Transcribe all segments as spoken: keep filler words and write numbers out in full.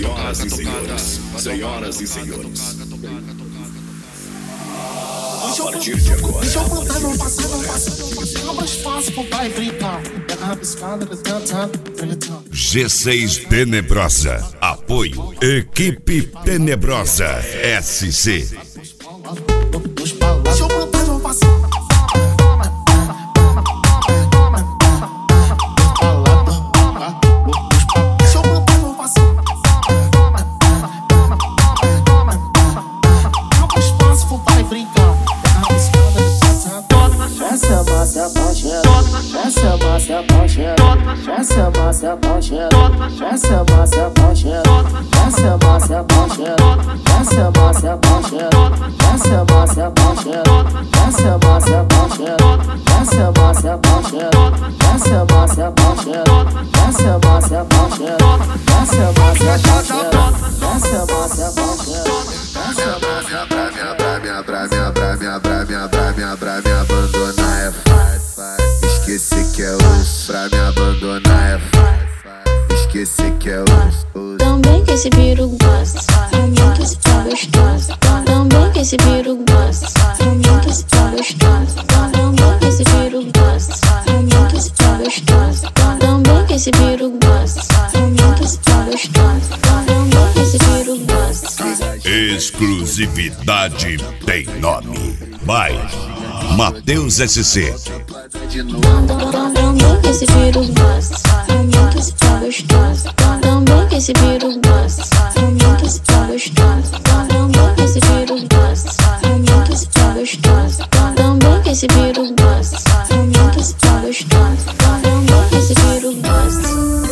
Senhoras e senhores, senhoras e senhores. A partir de agora. Deixa eu contar, não passa, não passa. Abra espaço pro pai brincar. Pega rabiscada, cantando. G seis Tenebrosa. Apoio Equipe Tenebrosa S C. Deixa eu contar, não passa. Essa massa apaixonada, essa massa apaixonada, essa massa apaixonada, essa massa apaixonada, essa massa apaixonada, essa massa apaixonada, essa massa apaixonada, essa massa apaixonada, essa massa apaixonada, essa massa apaixonada, essa massa apaixonada, essa massa apaixonada, essa massa pra minha pra minha pra minha pra minha pra minha pra minha pra me abandonar é fácil. Esquecer que é osso, pra me abandonar é fácil. Esquecer que é osso. Também que esse biru gosta, é muito esse pão gostoso. Também que esse biru gosta, é muito esse pão gostoso. Também que esse biru gosta, é muito esse pão gostoso. Também que esse biru gosta, é muito esse pão gostoso. Também que esse biru gosta. Exclusividade tem nome. Vai, Matheus S C. Também que esse biru gosta, é muito esse pão gostoso. Também que esse biru gosta, é muito esse pão gostoso. Também que esse biru gosta, é muito esse pão gostoso. Também que esse biru gosta, é muito esse pão gostoso. Também que esse biru gosta.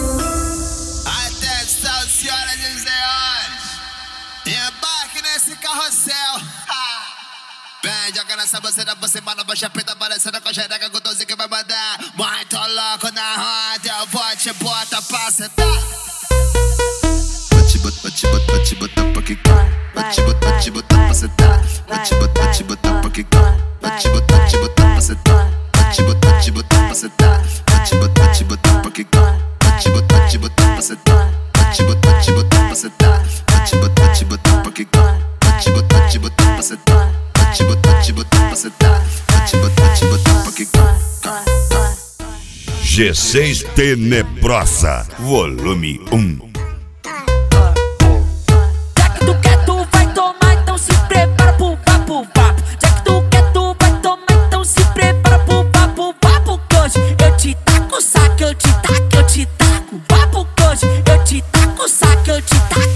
Atenção, senhoras e senhores, embarque nesse carrossel. Vem, joga nessa buceta por cima da bocha preta, parecendo com a xereca gostosinha que vai mandar. Muito louco na roda, eu vou te botar pra sentar. Vou te botar, vou te botar, vou te botar pra quicar. Vou te botar, vou te botar pra sentar. Vou te botar, vou te botar pra quicar. Vou te botar, vou te botar pra sentar. Vou te botar, vou te botar pra sentar. Vou te botar, vou te botar pra quicar. Vou te botar, vou te botar pra sentar. Vou te botar, vou te botar pra sentar. Vou te botar, vou te botar pra quicar. Vou te botar, vou te botar pra sentar. Te botar, te botar pra sentar. Vou te botar, te botar pra quicar. G seis Tenebrosa, volume um. Já que tu quer, tu vai tomar, então se prepara pro papo, papo. Já que tu quer, tu vai tomar, então se prepara pro papo, papo. Que hoje eu te taco, saque, eu te taco, eu te taco. Papo que hoje eu te taco, saque, eu te taco.